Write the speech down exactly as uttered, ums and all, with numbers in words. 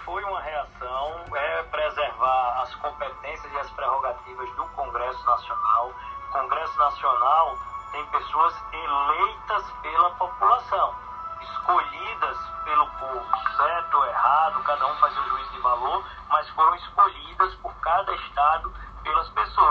foi uma reação, é preservar as competências e as prerrogativas do Congresso Nacional. O Congresso Nacional tem pessoas eleitas pela população, escolhidas pelo povo, certo ou errado, cada um faz seu juízo de valor, mas foram escolhidas por cada estado pelas pessoas.